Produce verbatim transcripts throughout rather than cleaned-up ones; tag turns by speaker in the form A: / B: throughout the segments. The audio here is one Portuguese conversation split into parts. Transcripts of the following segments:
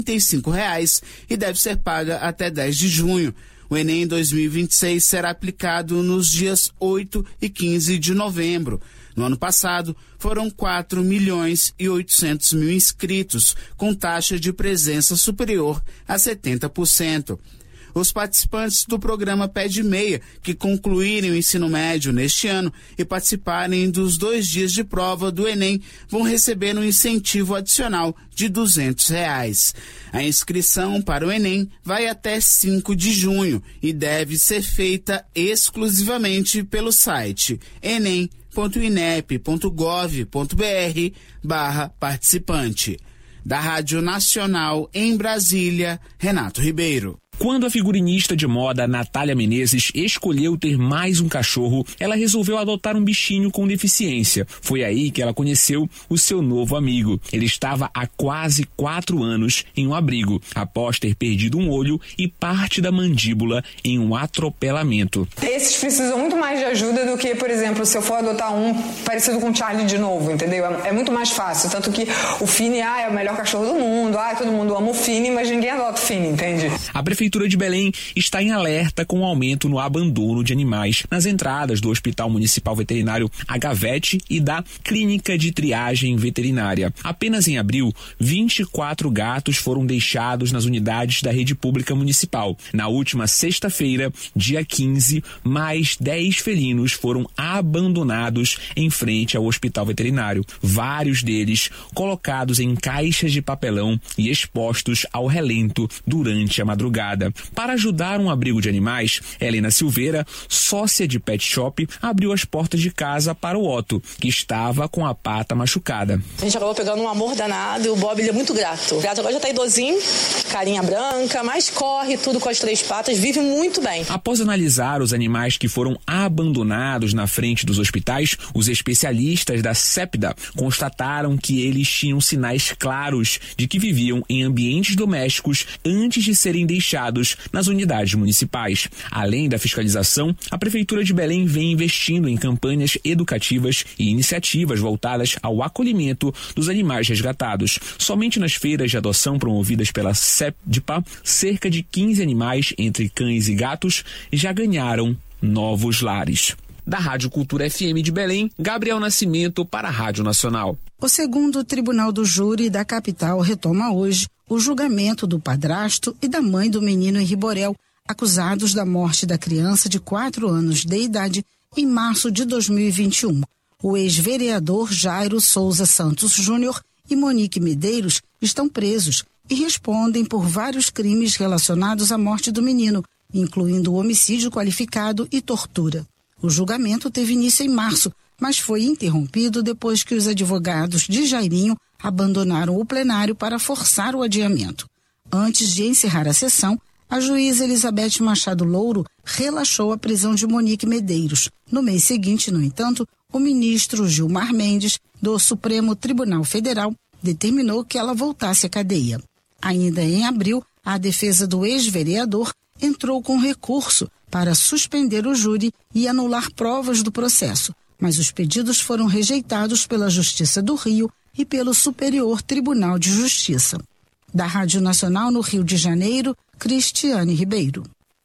A: trinta e cinco reais e deve ser paga até dez de junho. O Enem dois mil e vinte e seis será aplicado nos dias oito e quinze de novembro. No ano passado, foram quatro milhões e oitocentos mil inscritos, com taxa de presença superior a setenta por cento. Os participantes do programa Pé de Meia, que concluírem o ensino médio neste ano e participarem dos dois dias de prova do Enem, vão receber um incentivo adicional de duzentos reais. A inscrição para o Enem vai até cinco de junho e deve ser feita exclusivamente pelo site enem ponto inep ponto gov ponto br barra participante. Da Rádio Nacional em Brasília, Renato Ribeiro.
B: Quando a figurinista de moda Natália Menezes escolheu ter mais um cachorro, ela resolveu adotar um bichinho com deficiência. Foi aí que ela conheceu o seu novo amigo. Ele estava há quase quatro anos em um abrigo, após ter perdido um olho e parte da mandíbula em um atropelamento.
C: Esses precisam muito mais de ajuda do que, por exemplo, se eu for adotar um parecido com o Charlie de novo, entendeu? É muito mais fácil. Tanto que o Fini, ah, é o melhor cachorro do mundo, ah, todo mundo ama o Fini, mas ninguém adota o Fini, entende?
B: A Prefeitura A Prefeitura de Belém está em alerta com o aumento no abandono de animais nas entradas do Hospital Municipal Veterinário Agavete e da Clínica de Triagem Veterinária. Apenas em abril, vinte e quatro gatos foram deixados nas unidades da rede pública municipal. Na última sexta-feira, dia quinze, mais dez felinos foram abandonados em frente ao Hospital Veterinário. Vários deles colocados em caixas de papelão e expostos ao relento durante a madrugada. Para ajudar um abrigo de animais, Helena Silveira, sócia de pet shop, abriu as portas de casa para o Otto, que estava com a pata machucada.
D: A gente acabou pegando um amor danado e o Bob, ele é muito grato. O gato agora já tá idosinho, carinha branca, mas corre tudo com as três patas, vive muito bem.
B: Após analisar os animais que foram abandonados na frente dos hospitais, os especialistas da SEPDA constataram que eles tinham sinais claros de que viviam em ambientes domésticos antes de serem deixados nas unidades municipais. Além da fiscalização, a Prefeitura de Belém vem investindo em campanhas educativas e iniciativas voltadas ao acolhimento dos animais resgatados. Somente nas feiras de adoção promovidas pela SEPDPA, cerca de quinze animais, entre cães e gatos, já ganharam novos lares. Da Rádio Cultura F M de Belém, Gabriel Nascimento para a Rádio Nacional.
E: O segundo Tribunal do Júri da capital retoma hoje o julgamento do padrasto e da mãe do menino em Riborel, acusados da morte da criança de quatro anos de idade em março de dois mil e vinte e um. O ex-vereador Jairo Souza Santos Júnior e Monique Medeiros estão presos e respondem por vários crimes relacionados à morte do menino, incluindo homicídio qualificado e tortura. O julgamento teve início em março, mas foi interrompido depois que os advogados de Jairinho abandonaram o plenário para forçar o adiamento. Antes de encerrar a sessão, a juíza Elizabeth Machado Louro relaxou a prisão de Monique Medeiros. No mês seguinte, no entanto, o ministro Gilmar Mendes, do Supremo Tribunal Federal, determinou que ela voltasse à cadeia. Ainda em abril, a defesa do ex-vereador entrou com recurso para suspender o júri e anular provas do processo, mas os pedidos foram rejeitados pela Justiça do Rio e pelo Superior Tribunal de Justiça. Da Rádio Nacional no Rio de Janeiro, Cristiane Ribeiro.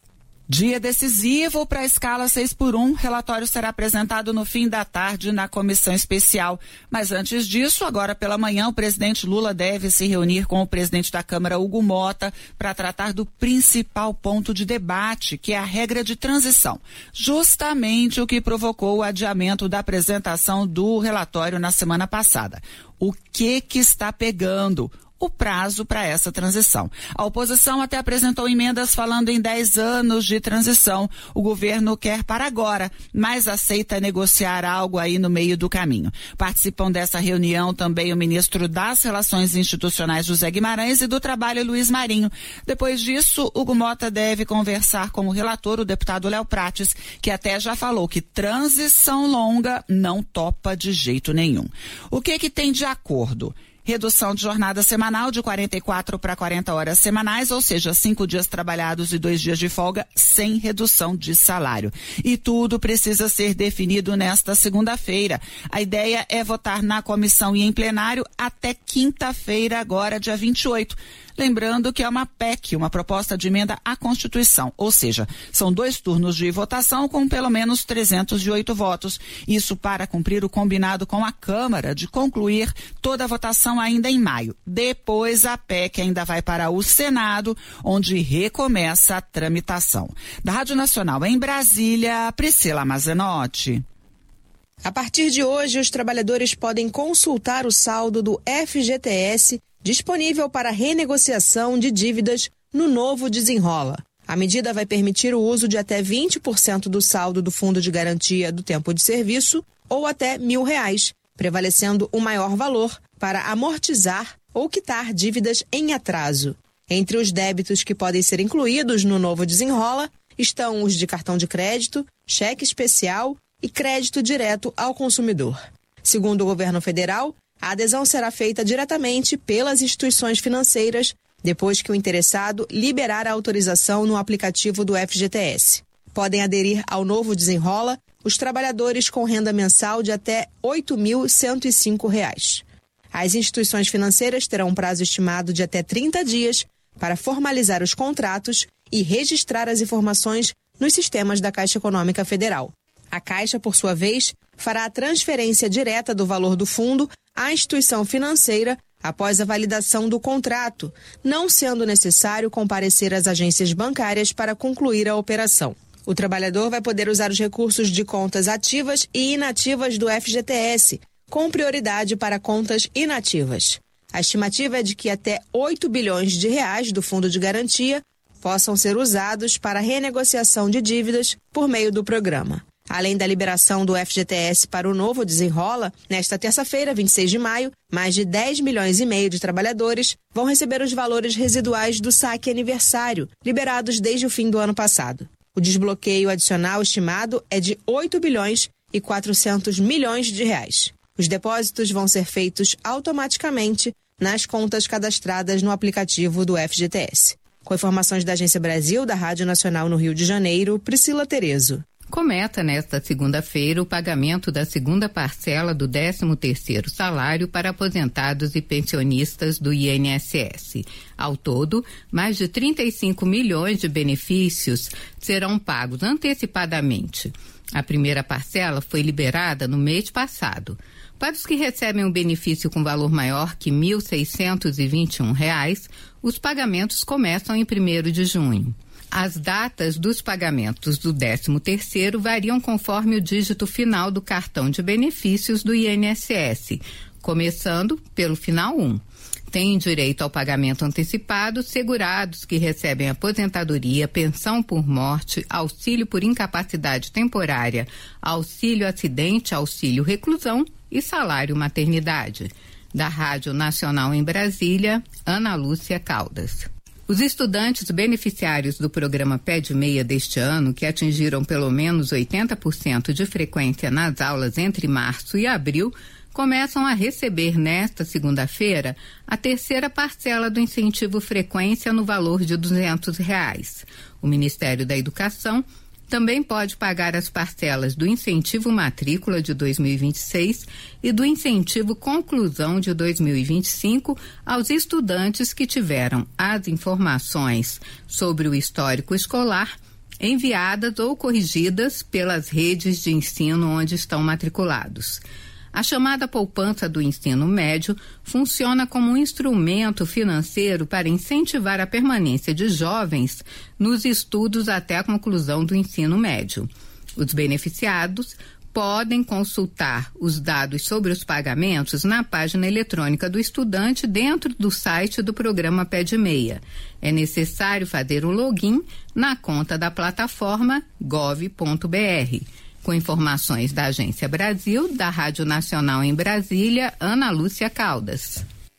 F: Dia decisivo para a escala seis por um. Relatório será apresentado no fim da tarde na comissão especial. Mas antes disso, agora pela manhã, o presidente Lula deve se reunir com o presidente da Câmara, Hugo Mota, para tratar do principal ponto de debate, que é a regra de transição. Justamente o que provocou o adiamento da apresentação do relatório na semana passada. O que que está pegando? O prazo para essa transição. A oposição até apresentou emendas falando em dez anos de transição. O governo quer para agora, mas aceita negociar algo aí no meio do caminho. Participam dessa reunião também o ministro das Relações Institucionais, José Guimarães, e do Trabalho, Luiz Marinho. Depois disso, Hugo Mota deve conversar com o relator, o deputado Léo Prates, que até já falou que transição longa não topa de jeito nenhum. O que que tem de acordo? Redução de jornada semanal de quarenta e quatro para quarenta horas semanais, ou seja, cinco dias trabalhados e dois dias de folga, sem redução de salário. E tudo precisa ser definido nesta segunda-feira. A ideia é votar na comissão e em plenário até quinta-feira, agora, dia vinte e oito. Lembrando que é uma P E C, uma proposta de emenda à Constituição, ou seja, são dois turnos de votação com pelo menos trezentos e oito votos. Isso para cumprir o combinado com a Câmara de concluir toda a votação ainda em maio. Depois a P E C ainda vai para o Senado, onde recomeça a tramitação. Da Rádio Nacional em Brasília, Priscila Mazenotti.
G: A partir de hoje, os trabalhadores podem consultar o saldo do F G T S disponível para renegociação de dívidas no novo Desenrola. A medida vai permitir o uso de até vinte por cento do saldo do Fundo de Garantia do Tempo de Serviço ou até mil reais, prevalecendo o maior valor para amortizar ou quitar dívidas em atraso. Entre os débitos que podem ser incluídos no novo Desenrola estão os de cartão de crédito, cheque especial e crédito direto ao consumidor. Segundo o governo federal, a adesão será feita diretamente pelas instituições financeiras depois que o interessado liberar a autorização no aplicativo do F G T S. Podem aderir ao novo Desenrola os trabalhadores com renda mensal de até oito mil cento e cinco reais. As instituições financeiras terão um prazo estimado de até trinta dias para formalizar os contratos e registrar as informações nos sistemas da Caixa Econômica Federal. A Caixa, por sua vez, fará a transferência direta do valor do fundo à instituição financeira após a validação do contrato, não sendo necessário comparecer às agências bancárias para concluir a operação. O trabalhador vai poder usar os recursos de contas ativas e inativas do F G T S, com prioridade para contas inativas. A estimativa é de que até oito bilhões de reais do Fundo de Garantia possam ser usados para renegociação de dívidas por meio do programa. Além da liberação do F G T S para o novo Desenrola, nesta terça-feira, vinte e seis de maio, mais de dez milhões e meio de trabalhadores vão receber os valores residuais do saque aniversário, liberados desde o fim do ano passado. O desbloqueio adicional estimado é de oito bilhões e quatrocentos milhões de reais. Os depósitos vão ser feitos automaticamente nas contas cadastradas no aplicativo do F G T S. Com informações da Agência Brasil, da Rádio Nacional no Rio de Janeiro, Priscila Terezo.
H: Começa nesta segunda-feira o pagamento da segunda parcela do décimo terceiro salário para aposentados e pensionistas do I N S S. Ao todo, mais de trinta e cinco milhões de benefícios serão pagos antecipadamente. A primeira parcela foi liberada no mês passado. Para os que recebem um benefício com valor maior que mil seiscentos e vinte e um reais, os pagamentos começam em primeiro de junho. As datas dos pagamentos do décimo terceiro variam conforme o dígito final do cartão de benefícios do I N S S, começando pelo final um. Têm direito ao pagamento antecipado segurados que recebem aposentadoria, pensão por morte, auxílio por incapacidade temporária, auxílio acidente, auxílio reclusão e salário maternidade. Da Rádio Nacional em Brasília, Ana Lúcia Caldas. Os estudantes beneficiários do programa Pé de Meia deste ano, que atingiram pelo menos oitenta por cento de frequência nas aulas entre março e abril, começam a receber nesta segunda-feira a terceira parcela do incentivo frequência no valor de duzentos reais. O Ministério da Educação também pode pagar as parcelas do incentivo matrícula de dois mil e vinte e seis e do incentivo conclusão de dois mil e vinte e cinco aos estudantes que tiveram as informações sobre o histórico escolar enviadas ou corrigidas pelas redes de ensino onde estão matriculados. A chamada poupança do ensino médio funciona como um instrumento financeiro para incentivar a permanência de jovens nos estudos até a conclusão do ensino médio. Os beneficiados podem consultar os dados sobre os pagamentos na página eletrônica do estudante dentro do site do programa Pé de Meia. É necessário fazer o login na conta da plataforma gov ponto br. Com informações da Agência Brasil, da Rádio Nacional em Brasília, Ana Lúcia Caldas.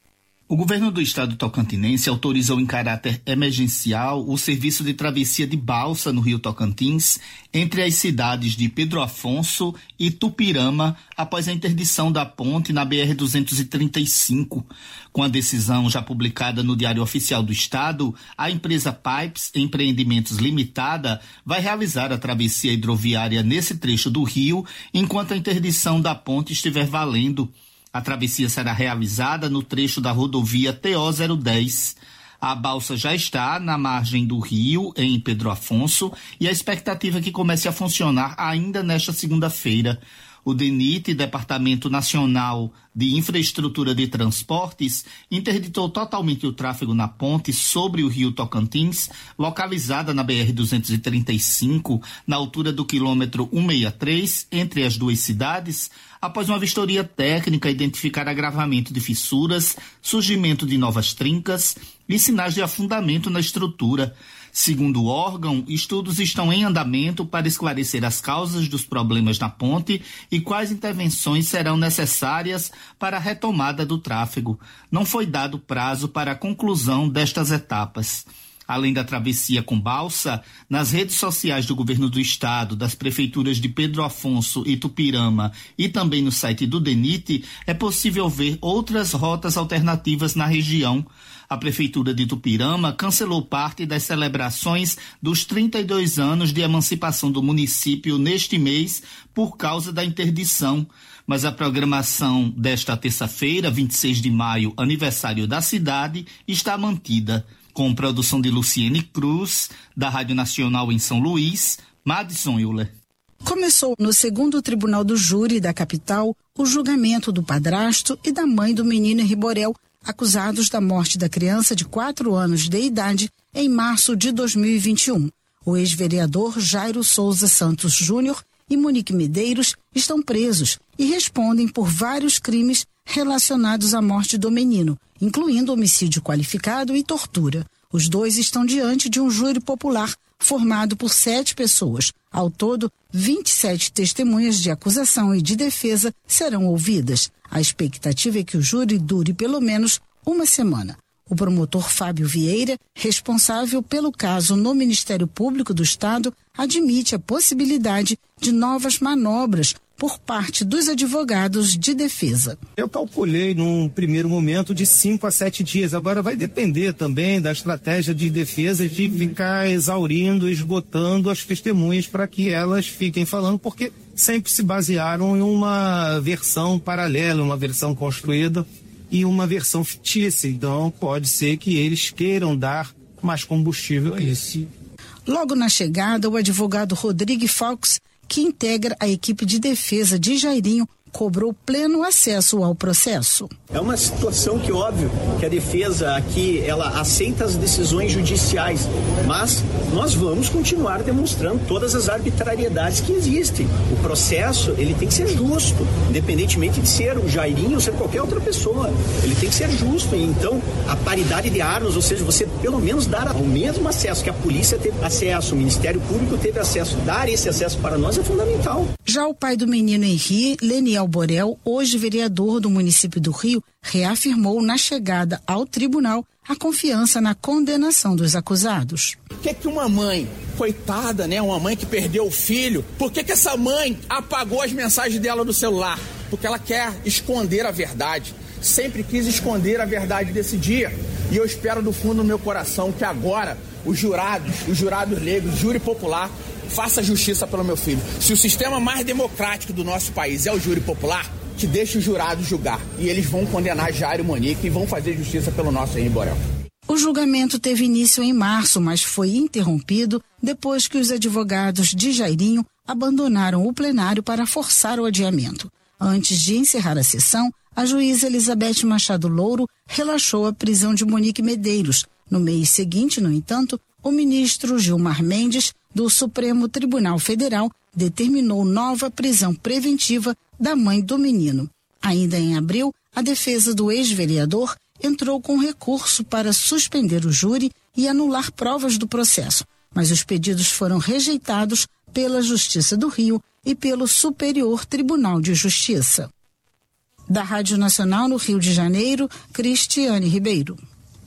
I: O governo do estado tocantinense autorizou em caráter emergencial o serviço de travessia de balsa no Rio Tocantins entre as cidades de Pedro Afonso e Tupirama após a interdição da ponte na B R duzentos e trinta e cinco. Com a decisão já publicada no Diário Oficial do Estado, a empresa Pipes Empreendimentos Limitada vai realizar a travessia hidroviária nesse trecho do rio enquanto a interdição da ponte estiver valendo. A travessia será realizada no trecho da rodovia T O zero dez. A balsa já está na margem do rio, em Pedro Afonso, e a expectativa é que comece a funcionar ainda nesta segunda-feira. O DENIT, Departamento Nacional de Infraestrutura de Transportes, interditou totalmente o tráfego na ponte sobre o rio Tocantins, localizada na B R duzentos e trinta e cinco, na altura do quilômetro cento e sessenta e três, entre as duas cidades, após uma vistoria técnica identificar agravamento de fissuras, surgimento de novas trincas e sinais de afundamento na estrutura. Segundo o órgão, estudos estão em andamento para esclarecer as causas dos problemas na ponte e quais intervenções serão necessárias para a retomada do tráfego. Não foi dado prazo para a conclusão destas etapas. Além da travessia com balsa, nas redes sociais do governo do estado, das prefeituras de Pedro Afonso e Tupirama e também no site do DENIT, é possível ver outras rotas alternativas na região. A prefeitura de Tupirama cancelou parte das celebrações dos trinta e dois anos de emancipação do município neste mês por causa da interdição. Mas a programação desta terça-feira, vinte e seis de maio, aniversário da cidade, está mantida. Com produção de Luciene Cruz, da Rádio Nacional em São Luís, Madison Euler.
E: Começou no segundo Tribunal do Júri da capital o julgamento do padrasto e da mãe do menino Riborel, acusados da morte da criança de quatro anos de idade em março de dois mil e vinte e um. O ex-vereador Jairo Souza Santos Júnior e Monique Medeiros estão presos e respondem por vários crimes relacionados à morte do menino, incluindo homicídio qualificado e tortura. Os dois estão diante de um júri popular formado por sete pessoas. Ao todo, vinte e sete testemunhas de acusação e de defesa serão ouvidas. A expectativa é que o júri dure pelo menos uma semana. O promotor Fábio Vieira, responsável pelo caso no Ministério Público do Estado, admite a possibilidade de novas manobras por parte dos advogados de defesa.
J: Eu calculei num primeiro momento de cinco a sete dias. Agora vai depender também da estratégia de defesa de ficar exaurindo, esgotando as testemunhas para que elas fiquem falando, porque sempre se basearam em uma versão paralela, uma versão construída e uma versão fictícia. Então pode ser que eles queiram dar mais combustível a isso.
E: Logo na chegada, o advogado Rodrigo Fox, que integra a equipe de defesa de Jairinho, cobrou pleno acesso ao processo.
K: É uma situação que, óbvio, que a defesa aqui, ela aceita as decisões judiciais, mas nós vamos continuar demonstrando todas as arbitrariedades que existem. O processo, ele tem que ser justo, independentemente de ser o Jairinho ou ser qualquer outra pessoa. Ele tem que ser justo, e então a paridade de armas, ou seja, você pelo menos dar o mesmo acesso que a polícia teve acesso, o Ministério Público teve acesso, dar esse acesso para nós é fundamental.
E: Já o pai do menino Henri, Leniel Borel, hoje vereador do município do Rio, reafirmou na chegada ao tribunal a confiança na condenação dos acusados.
L: Por que que uma mãe, coitada, né, uma mãe que perdeu o filho, por que que essa mãe apagou as mensagens dela do celular? Porque ela quer esconder a verdade. Sempre quis esconder a verdade desse dia. E eu espero do fundo do meu coração que agora os jurados, os jurados leigos, o júri popular, faça justiça pelo meu filho. Se o sistema mais democrático do nosso país é o júri popular, que deixe os jurados julgar. E eles vão condenar Jairo e Monique e vão fazer justiça pelo nosso Henri Borel.
E: O julgamento teve início em março, mas foi interrompido depois que os advogados de Jairinho abandonaram o plenário para forçar o adiamento. Antes de encerrar a sessão, a juíza Elizabeth Machado Louro relaxou a prisão de Monique Medeiros. No mês seguinte, no entanto, o ministro Gilmar Mendes, do Supremo Tribunal Federal, determinou nova prisão preventiva da mãe do menino. Ainda em abril, a defesa do ex-vereador entrou com recurso para suspender o júri e anular provas do processo, mas os pedidos foram rejeitados pela Justiça do Rio e pelo Superior Tribunal de Justiça. Da Rádio Nacional no Rio de Janeiro, Cristiane Ribeiro.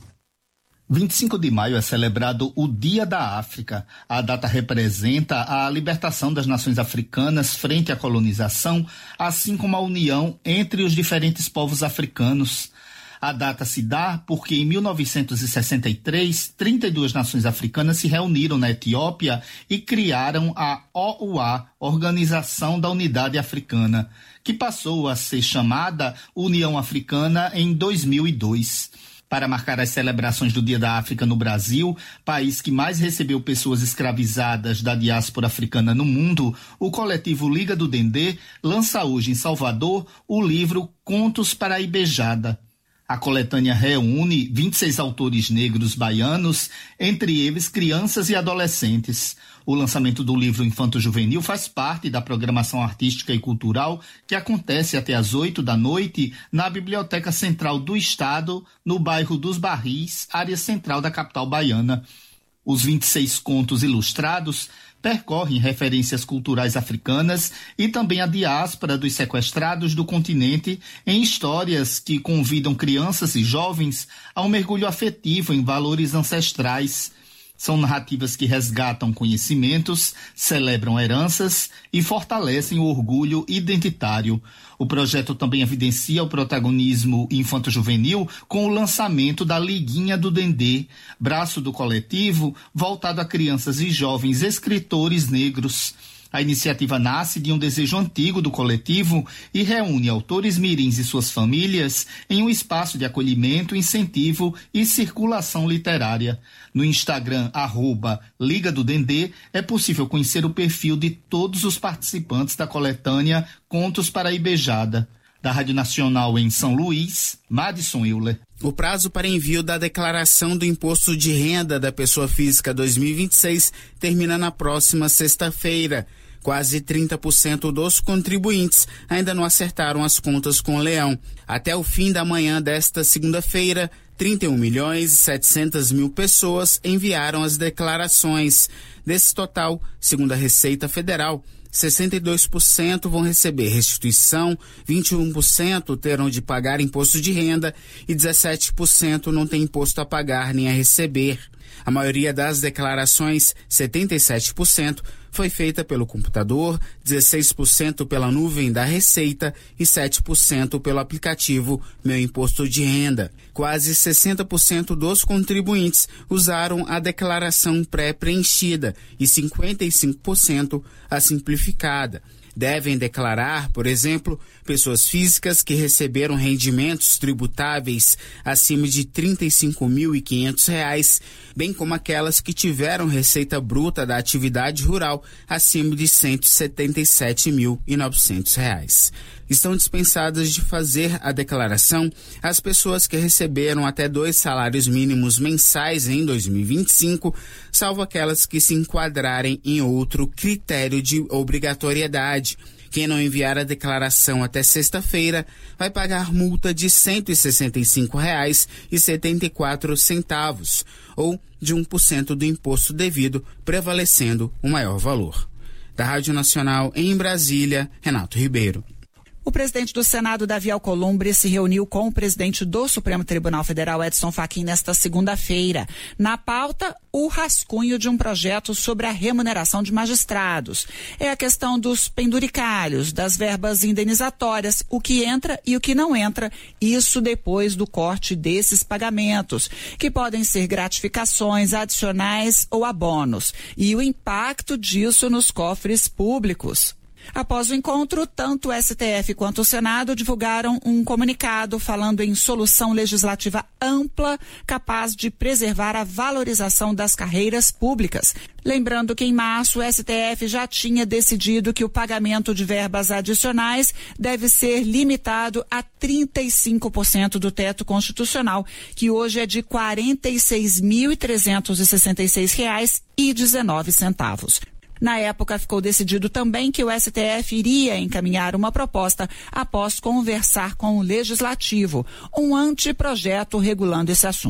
I: vinte e cinco de maio é celebrado o Dia da África. A data representa a libertação das nações africanas frente à colonização, assim como a união entre os diferentes povos africanos. A data se dá porque em mil novecentos e sessenta e três, trinta e duas nações africanas se reuniram na Etiópia e criaram a O U A, Organização da Unidade Africana, que passou a ser chamada União Africana em dois mil e dois. Para marcar as celebrações do Dia da África no Brasil, país que mais recebeu pessoas escravizadas da diáspora africana no mundo, o coletivo Liga do Dendê lança hoje em Salvador o livro Contos para a Ibejada. A coletânea reúne vinte e seis autores negros baianos, entre eles crianças e adolescentes. O lançamento do livro Infanto-Juvenil faz parte da programação artística e cultural que acontece até às oito da noite na Biblioteca Central do Estado, no bairro dos Barris, área central da capital baiana. Os vinte e seis contos ilustrados percorrem referências culturais africanas e também a diáspora dos sequestrados do continente em histórias que convidam crianças e jovens a um mergulho afetivo em valores ancestrais. São narrativas que resgatam conhecimentos, celebram heranças e fortalecem o orgulho identitário. O projeto também evidencia o protagonismo infanto-juvenil com o lançamento da Liguinha do Dendê, braço do coletivo voltado a crianças e jovens escritores negros. A iniciativa nasce de um desejo antigo do coletivo e reúne autores mirins e suas famílias em um espaço de acolhimento, incentivo e circulação literária. No Instagram, arroba Liga do Dendê, é possível conhecer o perfil de todos os participantes da coletânea Contos para a Ibejada. Da Rádio Nacional em São Luís, Madison Euler.
A: O prazo para envio da declaração do Imposto de Renda da Pessoa Física dois mil e vinte e seis termina na próxima sexta-feira. Quase trinta por cento dos contribuintes ainda não acertaram as contas com o Leão. Até o fim da manhã desta segunda-feira, trinta e um milhões e setecentas mil pessoas enviaram as declarações. Desse total, segundo a Receita Federal, sessenta e dois por cento vão receber restituição, vinte e um por cento terão de pagar imposto de renda e dezessete por cento não tem imposto a pagar nem a receber. A maioria das declarações, setenta e sete por cento, foi feita pelo computador, dezesseis por cento pela nuvem da Receita e sete por cento pelo aplicativo Meu Imposto de Renda. Quase sessenta por cento dos contribuintes usaram a declaração pré-preenchida e cinquenta e cinco por cento a simplificada. Devem declarar, por exemplo, pessoas físicas que receberam rendimentos tributáveis acima de trinta e cinco mil e quinhentos reais, bem como aquelas que tiveram receita bruta da atividade rural acima de cento e setenta e sete mil e novecentos reais. Estão dispensadas de fazer a declaração as pessoas que receberam até dois salários mínimos mensais em dois mil e vinte e cinco, salvo aquelas que se enquadrarem em outro critério de obrigatoriedade. Quem não enviar a declaração até sexta-feira vai pagar multa de cento e sessenta e cinco reais e setenta e quatro centavos, ou de um por cento do imposto devido, prevalecendo o maior valor. Da Rádio Nacional em Brasília, Renato Ribeiro.
F: O presidente do Senado, Davi Alcolumbre, se reuniu com o presidente do Supremo Tribunal Federal, Edson Fachin, nesta segunda-feira. Na pauta, o rascunho de um projeto sobre a remuneração de magistrados. É a questão dos penduricalhos, das verbas indenizatórias, o que entra e o que não entra, isso depois do corte desses pagamentos, que podem ser gratificações adicionais ou abonos, e o impacto disso nos cofres públicos. Após o encontro, tanto o S T F quanto o Senado divulgaram um comunicado falando em solução legislativa ampla, capaz de preservar a valorização das carreiras públicas. Lembrando que em março o S T F já tinha decidido que o pagamento de verbas adicionais deve ser limitado a trinta e cinco por cento do teto constitucional, que hoje é de quarenta e seis mil trezentos e sessenta e seis reais e dezenove centavos. Na época, ficou decidido também que o S T F iria encaminhar uma proposta após conversar com o Legislativo, um anteprojeto regulando esse assunto.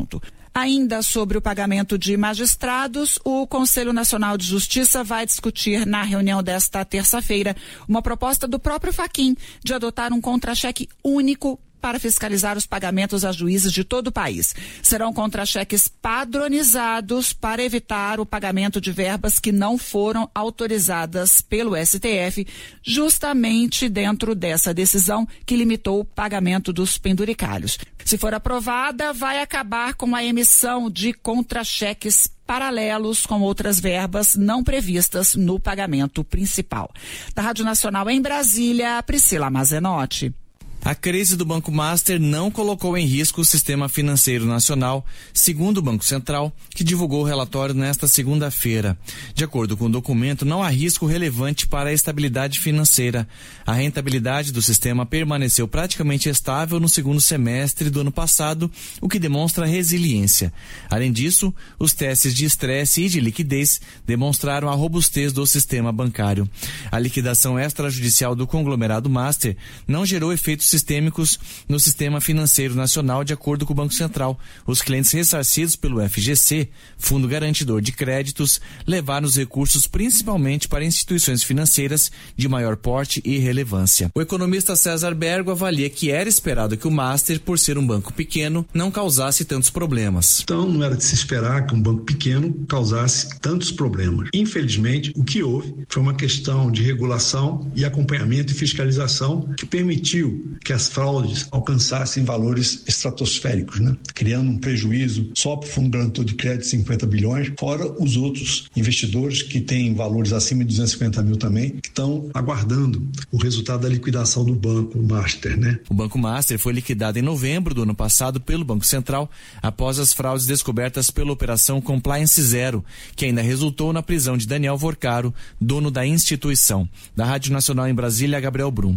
F: Ainda sobre o pagamento de magistrados, o Conselho Nacional de Justiça vai discutir na reunião desta terça-feira uma proposta do próprio Fachin de adotar um contra-cheque único para fiscalizar os pagamentos a juízes de todo o país. Serão contra-cheques padronizados para evitar o pagamento de verbas que não foram autorizadas pelo S T F, justamente dentro dessa decisão que limitou o pagamento dos penduricalhos. Se for aprovada, vai acabar com a emissão de contra-cheques paralelos com outras verbas não previstas no pagamento principal. Da Rádio Nacional em Brasília, Priscila Mazenotti.
M: A crise do Banco Master não colocou em risco o sistema financeiro nacional, segundo o Banco Central, que divulgou o relatório nesta segunda-feira. De acordo com o documento, não há risco relevante para a estabilidade financeira. A rentabilidade do sistema permaneceu praticamente estável no segundo semestre do ano passado, o que demonstra resiliência. Além disso, os testes de estresse e de liquidez demonstraram a robustez do sistema bancário. A liquidação extrajudicial do conglomerado Master não gerou efeitos sistêmicos no sistema financeiro nacional, de acordo com o Banco Central. Os clientes ressarcidos pelo F G C, Fundo Garantidor de Créditos, levaram os recursos principalmente para instituições financeiras de maior porte e relevância. O economista César Bergo avalia que era esperado que o Master, por ser um banco pequeno, não causasse tantos problemas.
N: Então não era de se esperar que um banco pequeno causasse tantos problemas. Infelizmente, o que houve foi uma questão de regulação e acompanhamento e fiscalização que permitiu que as fraudes alcançassem valores estratosféricos, né? Criando um prejuízo só para o Fundo Garantidor de Crédito de cinquenta bilhões, fora os outros investidores que têm valores acima de duzentos e cinquenta mil também, que estão aguardando o resultado da liquidação do Banco Master, né?
M: O Banco Master foi liquidado em novembro do ano passado pelo Banco Central, após as fraudes descobertas pela Operação Compliance Zero, que ainda resultou na prisão de Daniel Vorcaro, dono da instituição. Da Rádio Nacional em Brasília, Gabriel Brum.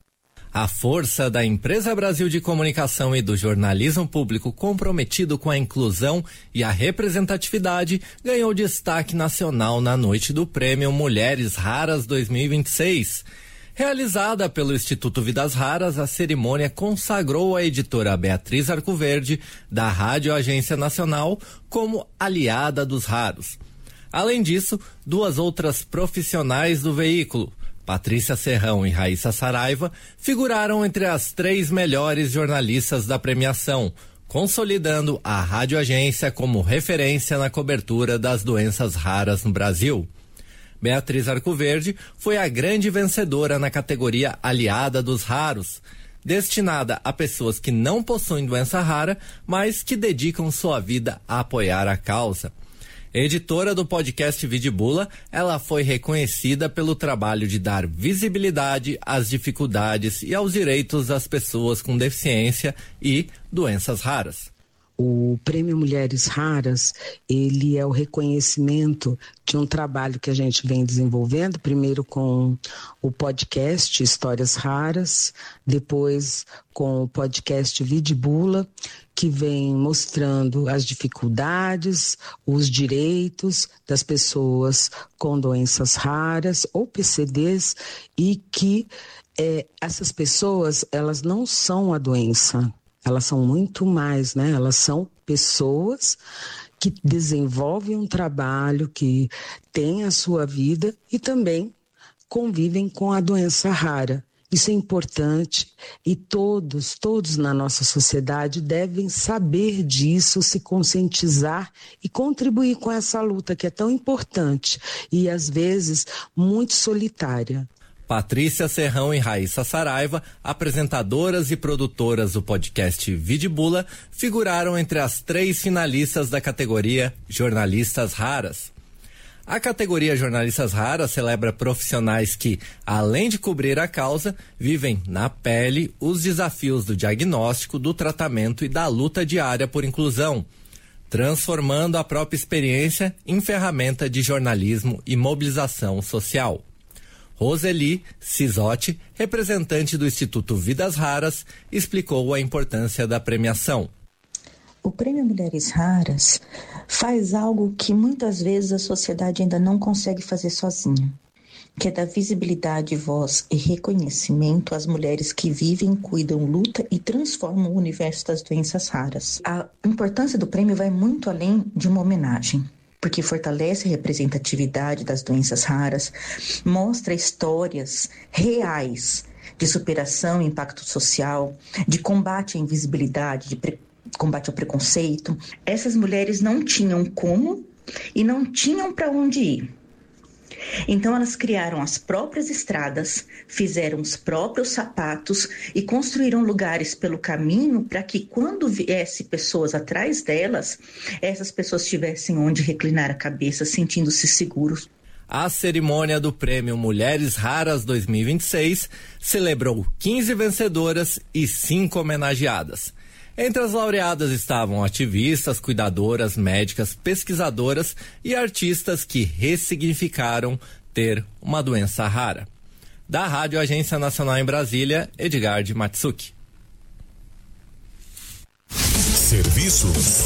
O: A força da Empresa Brasil de Comunicação e do jornalismo público comprometido com a inclusão e a representatividade ganhou destaque nacional na noite do Prêmio Mulheres Raras dois mil e vinte e seis. Realizada pelo Instituto Vidas Raras, a cerimônia consagrou a editora Beatriz Arcoverde, da Rádio Agência Nacional, como aliada dos raros. Além disso, duas outras profissionais do veículo, Patrícia Serrão e Raíssa Saraiva, figuraram entre as três melhores jornalistas da premiação, consolidando a Rádio Agência como referência na cobertura das doenças raras no Brasil. Beatriz Arcoverde foi a grande vencedora na categoria Aliada dos Raros, destinada a pessoas que não possuem doença rara, mas que dedicam sua vida a apoiar a causa. Editora do podcast Vidibula, ela foi reconhecida pelo trabalho de dar visibilidade às dificuldades e aos direitos das pessoas com deficiência e doenças raras.
P: O Prêmio Mulheres Raras, ele é o reconhecimento de um trabalho que a gente vem desenvolvendo, primeiro com o podcast Histórias Raras, depois com o podcast Vidibula, que vem mostrando as dificuldades, os direitos das pessoas com doenças raras ou P C Ds, e que é, essas pessoas, elas não são a doença. Elas são muito mais, né? Elas são pessoas que desenvolvem um trabalho, que têm a sua vida e também convivem com a doença rara. Isso é importante e todos, todos na nossa sociedade devem saber disso, se conscientizar e contribuir com essa luta que é tão importante e às vezes muito solitária.
O: Patrícia Serrão e Raíssa Saraiva, apresentadoras e produtoras do podcast Vidibula, figuraram entre as três finalistas da categoria Jornalistas Raras. A categoria Jornalistas Raras celebra profissionais que, além de cobrir a causa, vivem na pele os desafios do diagnóstico, do tratamento e da luta diária por inclusão, transformando a própria experiência em ferramenta de jornalismo e mobilização social. Roseli Cisotti, representante do Instituto Vidas Raras, explicou a importância da premiação.
Q: O Prêmio Mulheres Raras faz algo que muitas vezes a sociedade ainda não consegue fazer sozinha. que é dar visibilidade, voz e reconhecimento às mulheres que vivem, cuidam, lutam e transformam o universo das doenças raras. A importância do prêmio vai muito além de uma homenagem, porque fortalece a representatividade das doenças raras, mostra histórias reais de superação e impacto social, de combate à invisibilidade, de pre- combate ao preconceito. Essas mulheres não tinham como e não tinham para onde ir. Então elas criaram as próprias estradas, fizeram os próprios sapatos e construíram lugares pelo caminho para que quando viesse pessoas atrás delas, essas pessoas tivessem onde reclinar a cabeça, sentindo-se seguros.
O: A cerimônia do Prêmio Mulheres Raras dois mil e vinte e seis celebrou quinze vencedoras e cinco homenageadas. Entre as laureadas estavam ativistas, cuidadoras, médicas, pesquisadoras e artistas que ressignificaram ter uma doença rara. Da Rádio Agência Nacional em Brasília, Edgar de Matsuki.
R: Serviços.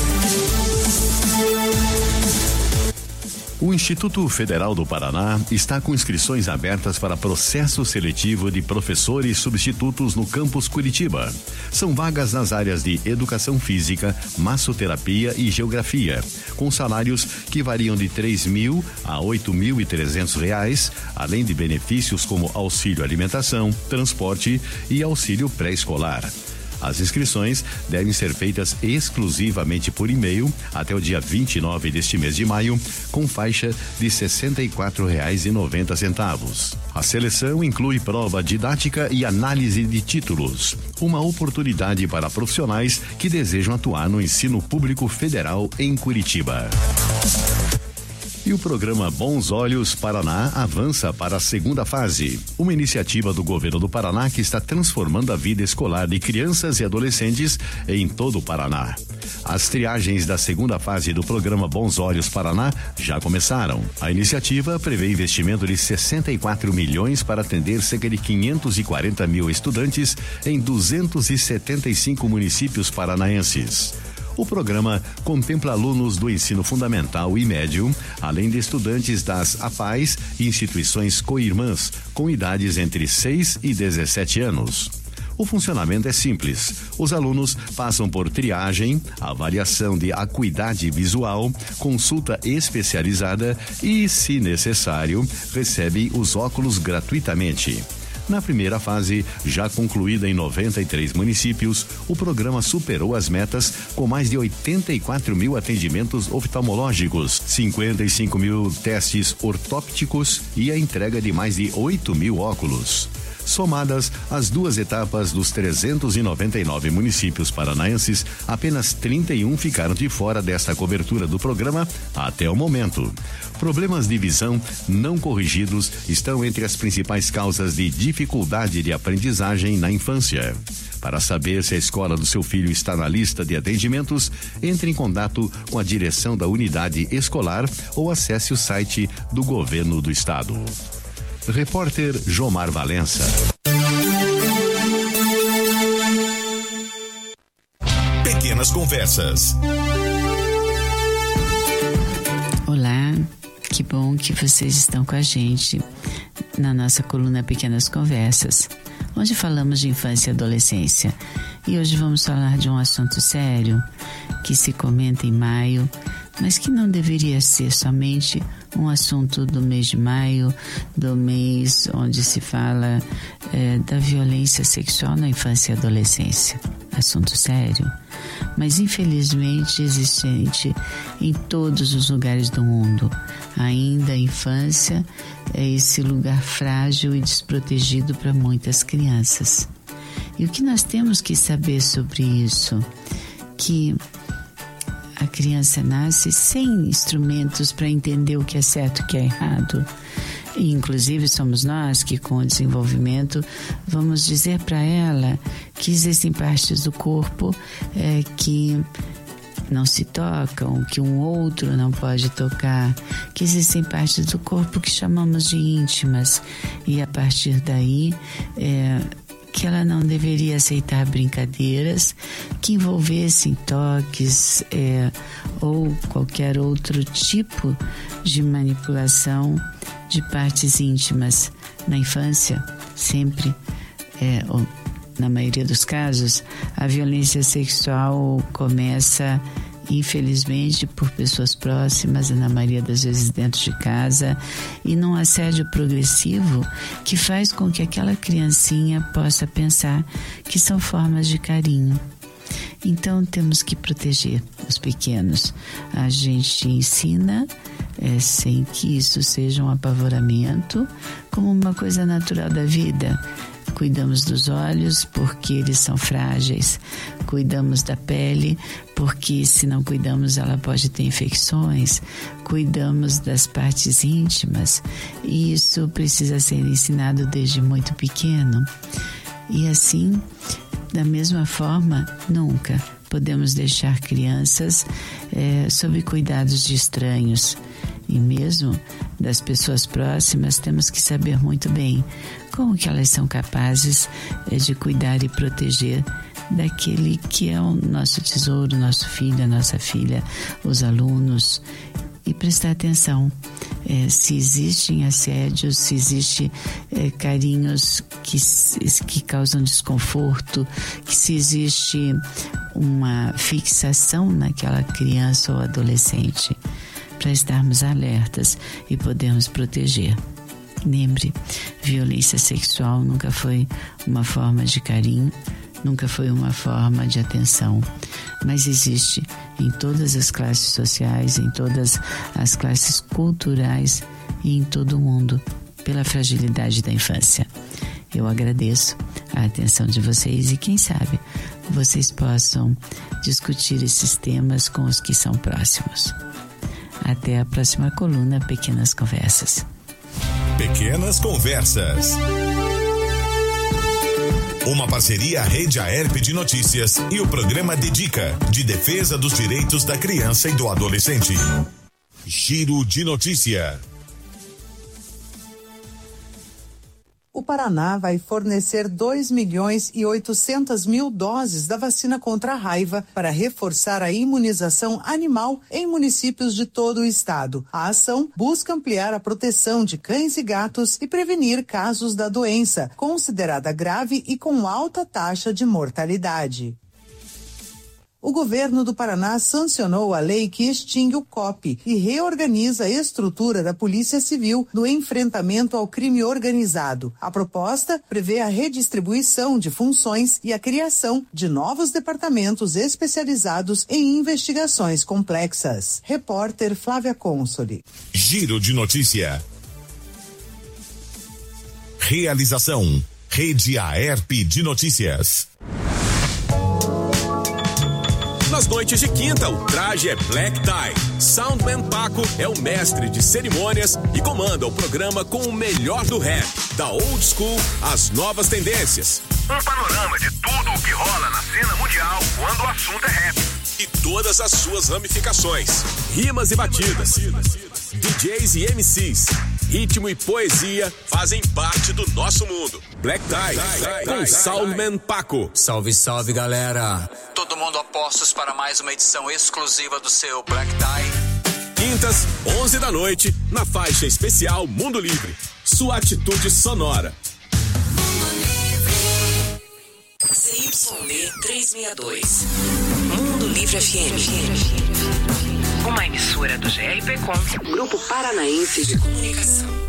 R: O Instituto Federal do Paraná está com inscrições abertas para processo seletivo de professores substitutos no campus Curitiba. São vagas nas áreas de educação física, massoterapia e geografia, com salários que variam de três mil a oito mil e trezentos reais, além de benefícios como auxílio alimentação, transporte e auxílio pré-escolar. As inscrições devem ser feitas exclusivamente por e-mail até o dia vinte e nove deste mês de maio, com faixa de sessenta e quatro reais e noventa centavos. A seleção inclui prova didática e análise de títulos, uma oportunidade para profissionais que desejam atuar no ensino público federal em Curitiba. E o programa Bons Olhos Paraná avança para a segunda fase, uma iniciativa do governo do Paraná que está transformando a vida escolar de crianças e adolescentes em todo o Paraná. As triagens da segunda fase do programa Bons Olhos Paraná já começaram. A iniciativa prevê investimento de sessenta e quatro milhões para atender cerca de quinhentos e quarenta mil estudantes em duzentos e setenta e cinco municípios paranaenses. O programa contempla alunos do ensino fundamental e médio, além de estudantes das A P A Es e instituições co-irmãs, com idades entre seis e dezessete anos. O funcionamento é simples. Os alunos passam por triagem, avaliação de acuidade visual, consulta especializada e, se necessário, recebe os óculos gratuitamente. Na primeira fase, já concluída em noventa e três municípios, o programa superou as metas com mais de oitenta e quatro mil atendimentos oftalmológicos, cinquenta e cinco mil testes ortópticos e a entrega de mais de oito mil óculos. Somadas as duas etapas dos trezentos e noventa e nove municípios paranaenses, apenas trinta e um ficaram de fora desta cobertura do programa até o momento. Problemas de visão não corrigidos estão entre as principais causas de dificuldade de aprendizagem na infância. Para saber se a escola do seu filho está na lista de atendimentos, entre em contato com a direção da unidade escolar ou acesse o site do governo do estado. Repórter Jomar Valença. Pequenas Conversas.
S: Olá, que bom que vocês estão com a gente na nossa coluna Pequenas Conversas, onde falamos de infância e adolescência. E hoje vamos falar de um assunto sério que se comenta em maio, mas que não deveria ser somente um assunto do mês de maio, do mês onde se fala eh, da violência sexual na infância e adolescência. Assunto sério, mas infelizmente existente em todos os lugares do mundo. Ainda a infância é esse lugar frágil e desprotegido para muitas crianças. E o que nós temos que saber sobre isso? Que a criança nasce sem instrumentos para entender o que é certo e o que é errado. E, inclusive, somos nós que, com o desenvolvimento, vamos dizer para ela que existem partes do corpo é, que não se tocam, que um outro não pode tocar, que existem partes do corpo que chamamos de íntimas. E, a partir daí, é, que ela não deveria aceitar brincadeiras que envolvessem toques é, ou qualquer outro tipo de manipulação de partes íntimas. Na infância, sempre, é, ou, na maioria dos casos, a violência sexual começa, infelizmente, por pessoas próximas, e na maioria das vezes dentro de casa, e num assédio progressivo que faz com que aquela criancinha possa pensar que são formas de carinho. Então temos que proteger os pequenos. A gente ensina, é, sem que isso seja um apavoramento, como uma coisa natural da vida. Cuidamos dos olhos porque eles são frágeis. Cuidamos da pele porque, se não cuidamos, ela pode ter infecções. Cuidamos das partes íntimas e isso precisa ser ensinado desde muito pequeno. E assim, da mesma forma, nunca podemos deixar crianças é, sob cuidados de estranhos. E mesmo das pessoas próximas, temos que saber muito bem como que elas são capazes é, de cuidar e proteger daquele que é o nosso tesouro, nosso filho, a nossa filha, os alunos. E prestar atenção é, se existem assédios, se existem é, carinhos que, que causam desconforto, que se existe uma fixação naquela criança ou adolescente, para estarmos alertas e podermos proteger. Lembre, violência sexual nunca foi uma forma de carinho, nunca foi uma forma de atenção, mas existe em todas as classes sociais, em todas as classes culturais e em todo o mundo, pela fragilidade da infância. Eu agradeço a atenção de vocês e, quem sabe, vocês possam discutir esses temas com os que são próximos. Até a próxima coluna Pequenas Conversas.
T: Pequenas Conversas. Uma parceria Rede Aerp de Notícias e o programa Dedica, de defesa dos direitos da criança e do adolescente. Giro de Notícia.
U: O Paraná vai fornecer dois milhões e oitocentas mil doses da vacina contra a raiva para reforçar a imunização animal em municípios de todo o estado. A ação busca ampliar a proteção de cães e gatos e prevenir casos da doença, considerada grave e com alta taxa de mortalidade. O governo do Paraná sancionou a lei que extingue o C O P e reorganiza a estrutura da Polícia Civil no enfrentamento ao crime organizado. A proposta prevê a redistribuição de funções e a criação de novos departamentos especializados em investigações complexas. Repórter Flávia Consoli.
T: Giro de Notícia. Realização: Rede Aerp de Notícias. Nas noites de quinta, o traje é Black Tie. Soundman Paco é o mestre de cerimônias e comanda o programa com o melhor do rap, da old school às novas tendências. Um panorama de tudo o que rola na cena mundial quando o assunto é rap. E todas as suas ramificações, rimas e batidas. D Js e M Cs, ritmo e poesia fazem parte do nosso mundo. Black Tie, com Soundman Paco.
V: Salve, salve, galera. Todo mundo a postos para mais uma edição exclusiva do seu Black Tie.
T: Quintas, onze da noite, na faixa especial Mundo Livre. Sua atitude sonora.
W: C Y D trezentos e sessenta e dois. Mundo Livre F M. Uma emissora do G R P Com, Grupo Paranaense de Comunicação.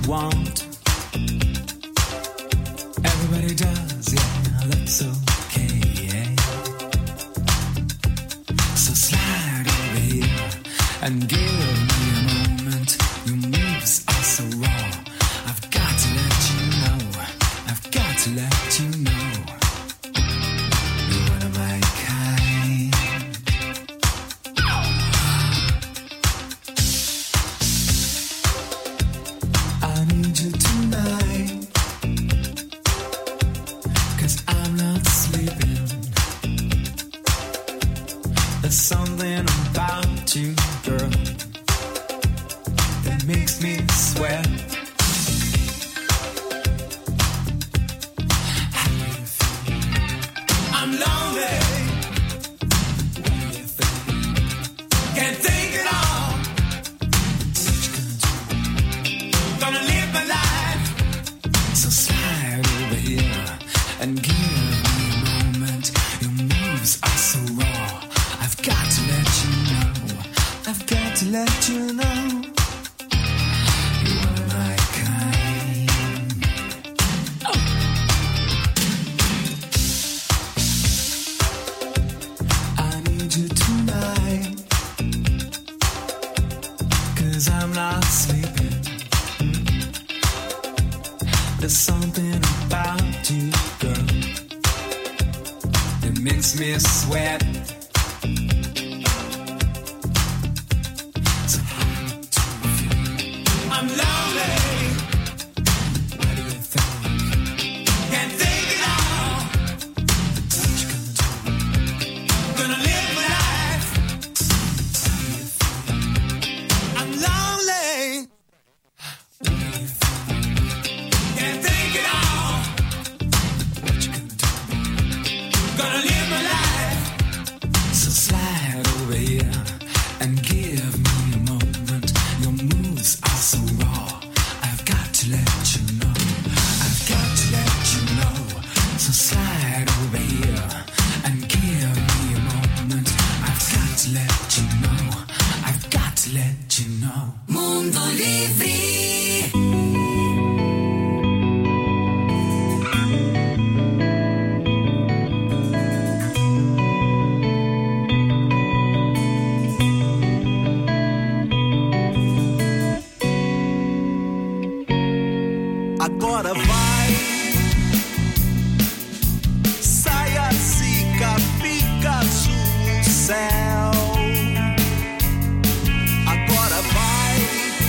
B: want. Everybody does, yeah, that's okay, yeah. So slide over here and give me a moment. Your moves are so raw. I've got to let you know. I've got to let you know. You're one of my kind. I need you tonight, 'cause I'm not sleeping. There's something about you, girl, that makes me sweat. I'm lonely. What do you think? Can't think at all. What you gonna do? Gonna live my life. So slide over here and give me a moment. Your moves are so raw. I've got to let you know. I've got to let you know. You are my kind. Oh. I need you tonight, 'cause I'm not sleeping. There's something about you, girl, that makes me sweat. So hard to feel. I'm lonely. What do you think? Can't think at all. What you gonna do? Gonna live my life. How do you feel? I'm lonely. What do you think? Can't think at all. What you gonna do? Gonna live my life. So slide over here and give me a moment. Your moves are so raw. I've got to let you know. I've got to let you know. So slide over here and give me a moment. I've got to let you know. I've got to let you know. Mundo Livre.
C: Agora vai, saia, zica, fica azul o céu. Agora vai,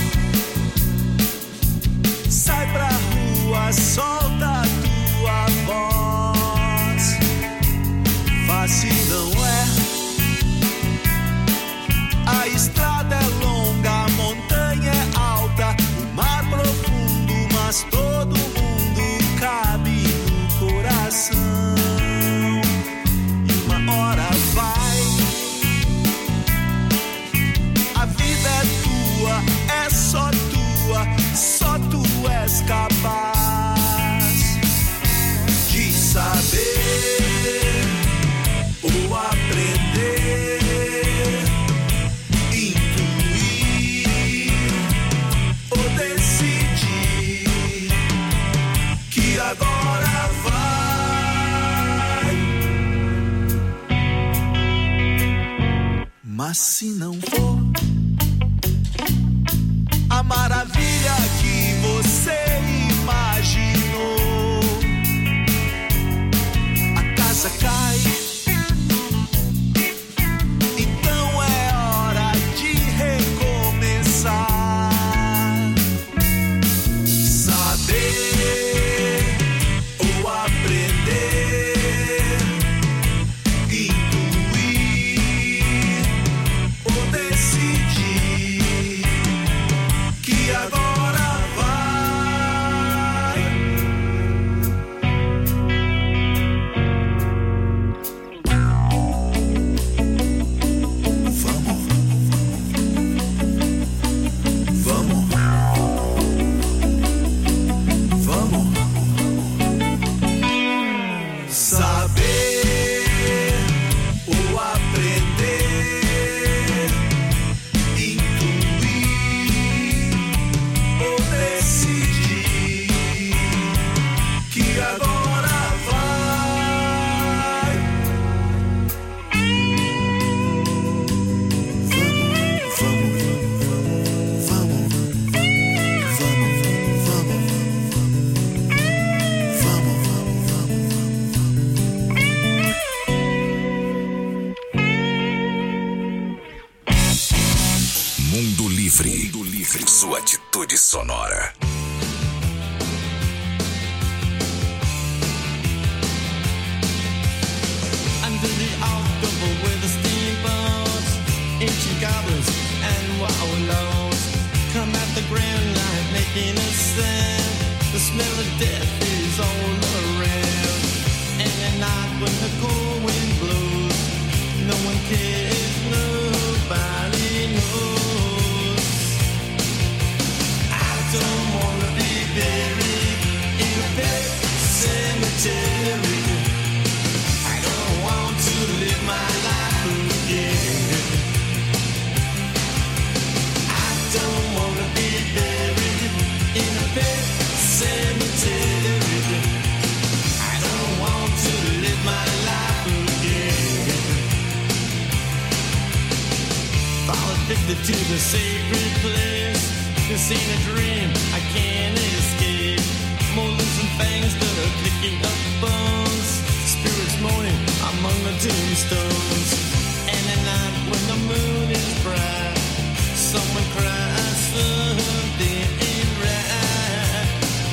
C: sai pra rua, solta a tua voz. Fácil não é, a estrada é longa, a montanha é alta, o mar profundo, mas todo mundo cabe no coração. E uma hora vai, a vida é tua, é só tua, só tu és capaz de saber ou aprender, intuir ou decidir que agora vai. Mas se não for a maravilha que você imaginou, a casa cai. Então é hora de recomeçar. Saber ou aprender, intuir ou
T: sua atitude sonora.
B: Under the October with the steamboats, ancient goblins and wallows come at the grand line making a sound. The smell of death is all around. And at night when the cold wind blows, no one cares, nobody knows. I don't wanna be buried in a pet cemetery. I don't want to live my life again. I don't wanna be buried in a pet cemetery. I don't want to live my life again. Fall addicted to the sacred place. This ain't a dream, I can't escape. Molars and fangs that are picking up bones. Spirits moaning among the tombstones. And at night when the moon is bright, someone cries something ain't right.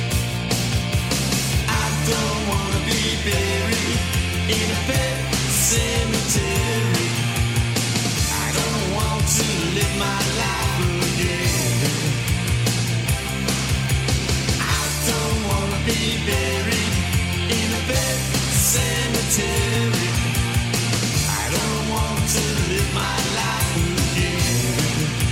B: I don't wanna be buried in a pet cemetery. I don't want to live my life again. I don't wanna be buried in a pet cemetery. I don't want to live my life again.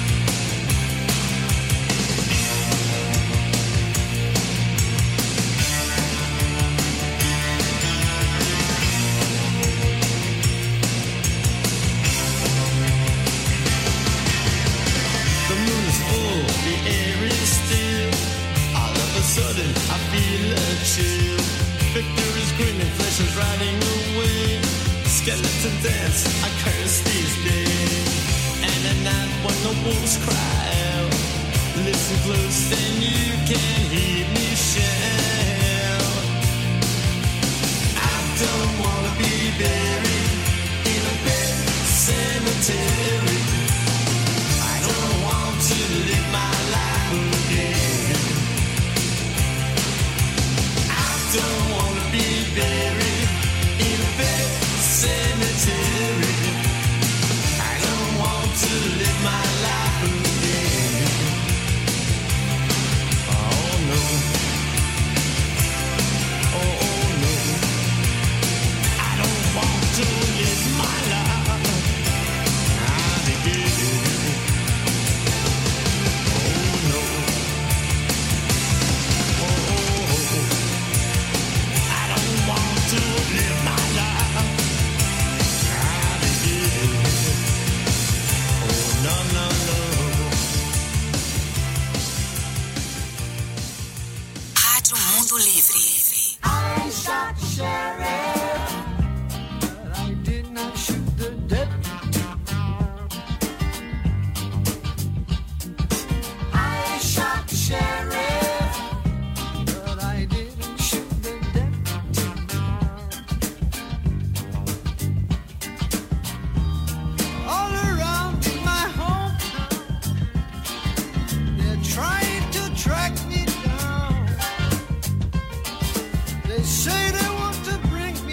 B: The moon is full, the air is still. All of a sudden, I feel a chill. Victor is grinning, flesh is riding away. Skeleton dance, I curse these days. And at night when the wolves cry out, listen close, then you can hear me shout. I don't wanna be buried in a pet cemetery. I don't want to live my life again. I don't wanna be buried in a pet cemetery. I don't want to live my life again. Oh no. Oh, oh no. I don't want to live my life again. Oh no. Oh, oh, oh. I don't want to live my life again. Oh no, no, no.
W: Rádio Mundo Livre.
B: I shot the sheriff, but I did not shoot the deputy. I shot the sheriff, but I didn't shoot the deputy. All around my hometown, they're trying to track me down. They say they want to bring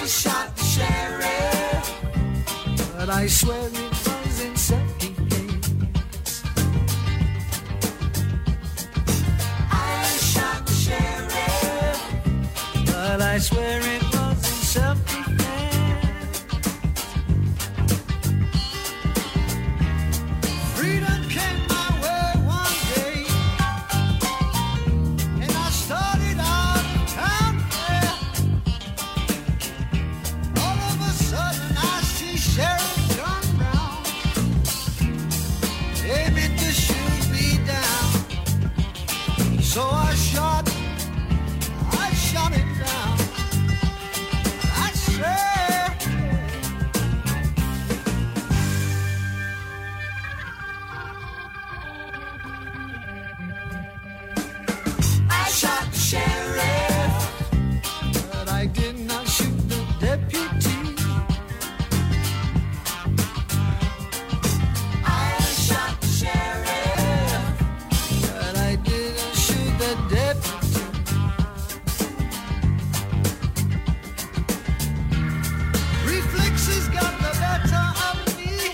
B: shot the sheriff, but I swear it was in self-defense. I shot the sheriff, but I swear it was in self-defense. Freedom came my way one day, and I started out of town there. All of a sudden I see Sheriff John Brown, aiming to shoot me down. So I shot, I shot him down. I said, I shot the sheriff, but I did not shoot the deputy. I shot the sheriff, but I didn't shoot the deputy. Reflexes got the better of me,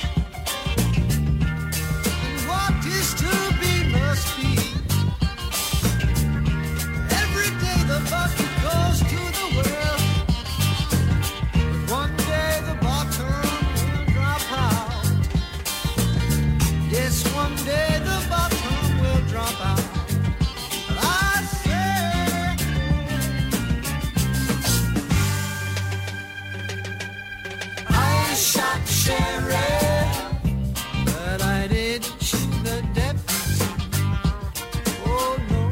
B: and what is to be must be. Every day the bucket goes to the well, but one day the bottom will drop out. Yes, one day the bottom will drop out. But I say, I shot the sheriff, but I didn't shoot the deputy. Oh no,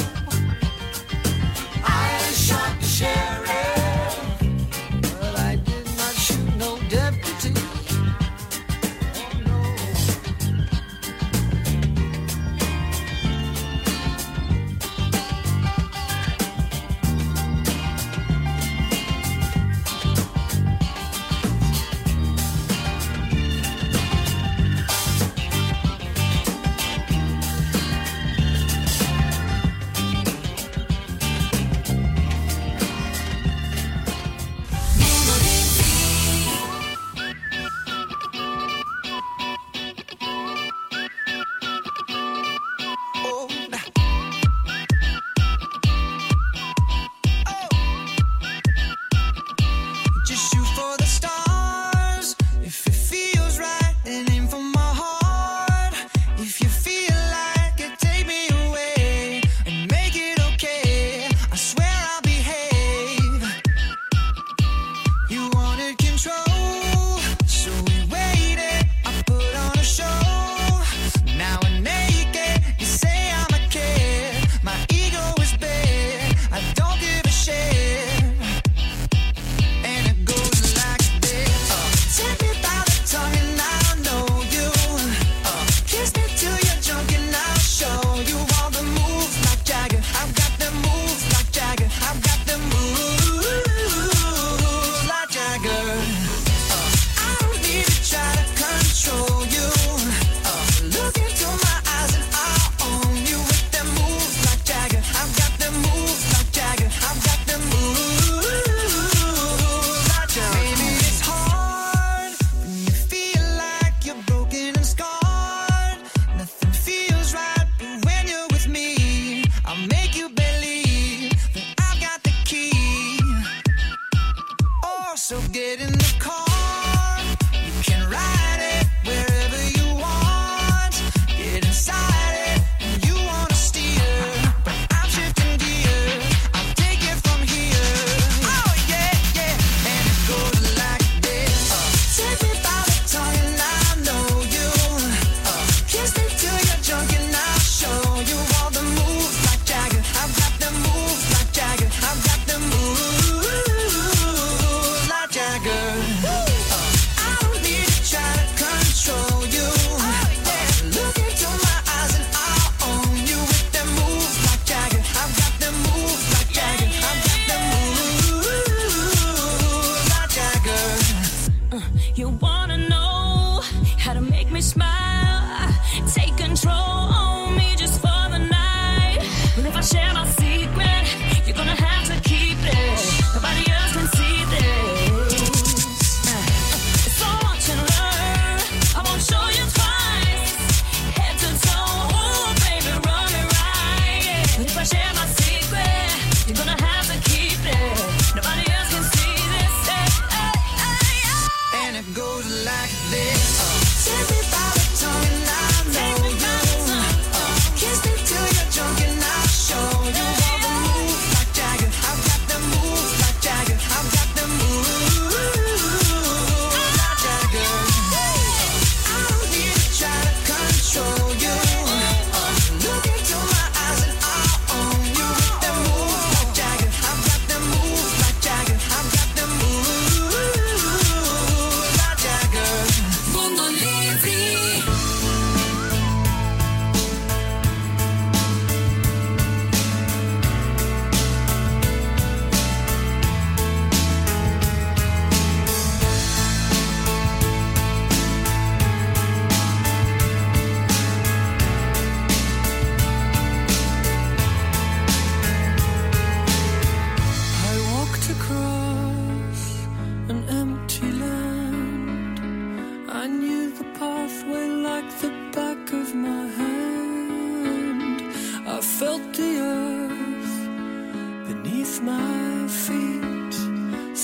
B: I shot the sheriff, but I did not shoot no deputy. Oh no. Just shoot for the stars if it feels right, and aim for my heart. If you feel like it, take me away and make it okay. I swear I'll behave. You wanted control, so we waited. I put on a show. Now we're naked. You say I'm a kid. My ego is big. I don't give a shit. And it goes like this. Uh, take me by the tongue and I'll know you. Uh, kiss me till you're drunk and I'll show you all the moves like Jagger. I've got the moves like Jagger. I've got the moves like Jagger. Uh, I don't need to try to control you. Uh, look into my eyes and I'll own you with the moves like Jagger. I've got the moves like Jagger. I've got the moves like Jagger. Maybe it's hard when you feel like you're broken and scarred. Nothing feels right, but when you're with me, I'll make you believe that I've got the key. Oh, so get in the car. You can ride it wherever you want. Get inside it and you wanna steer, but I'm shifting gear. I'll take it from here. Oh yeah, yeah. And it goes like this. Uh, take me by the tongue and I'll know you. Uh, kiss me till you're drunk and I'll show you all the moves like Jagger. I've got the moves like Jagger. I've got the moves like Jagger. Uh, I don't need to try to control you. Uh, look into my eyes and I'll own you with the moves like Jagger. I've got the moves like Jagger. I've got the moves like Jagger.
D: You wanna know how to make me smile? Take control on me just for the night. And if I share my secret, you're gonna have to keep it. Nobody else can see this.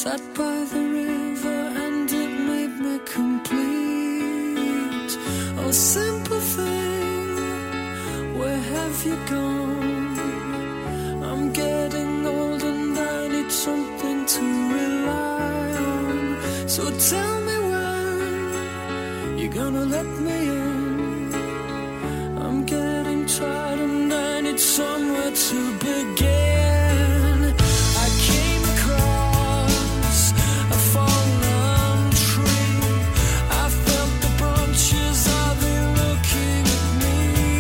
B: Sat by the river and it made me complete. Oh, simple thing, where have you gone? I'm getting old and I need something to rely on. So tell me when you're gonna let me in. I'm getting tired and I need somewhere to begin. I came across a fallen tree. I felt the branches of it looking at me.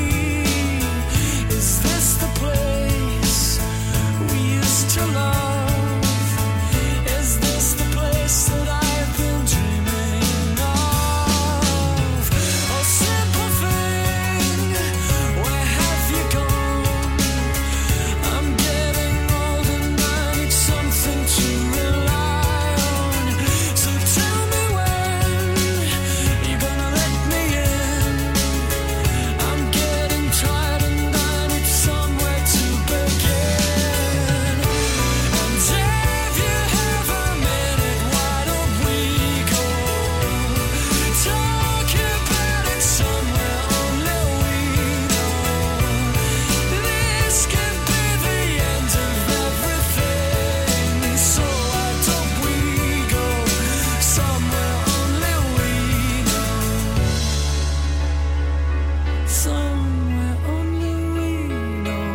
B: Is this the place we used to love? Is this the place that I've been dreaming of? Oh, simple thing, where have you gone? I'm getting old and I need something to rely on. So tell me when you're gonna let me in. I'm getting tired and I need somewhere to begin. And if you have a minute, why don't we go talk about it somewhere only we know? This could be the end of everything. So why don't we go somewhere only we know? Somewhere only we know.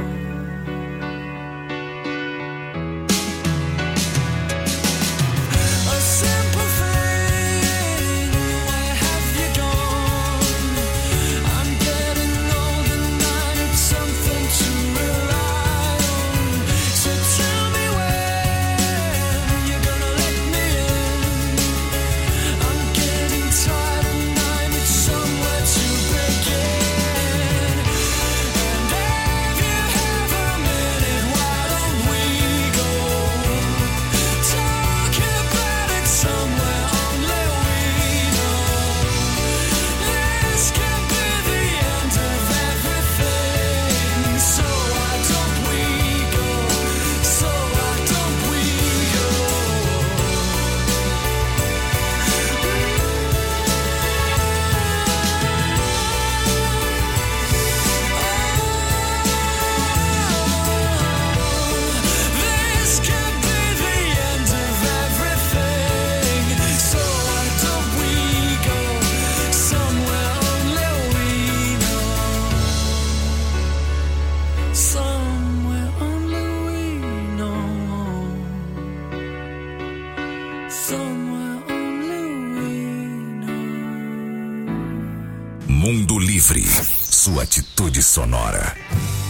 B: A simple thing, where have you gone? I'm getting old and I need something to rely on. So tell me when you're gonna let me in. I'm getting tired and I need somewhere to begin. And if you have a minute, why don't we go talk about it somewhere only we know? This could be the end of everything. So why don't we go? So why don't we go? This could be the end of everything. So why don't we go somewhere only we know? Somewhere only we know. Somewhere only we know.
G: Mundo Livre, sua atitude sonora.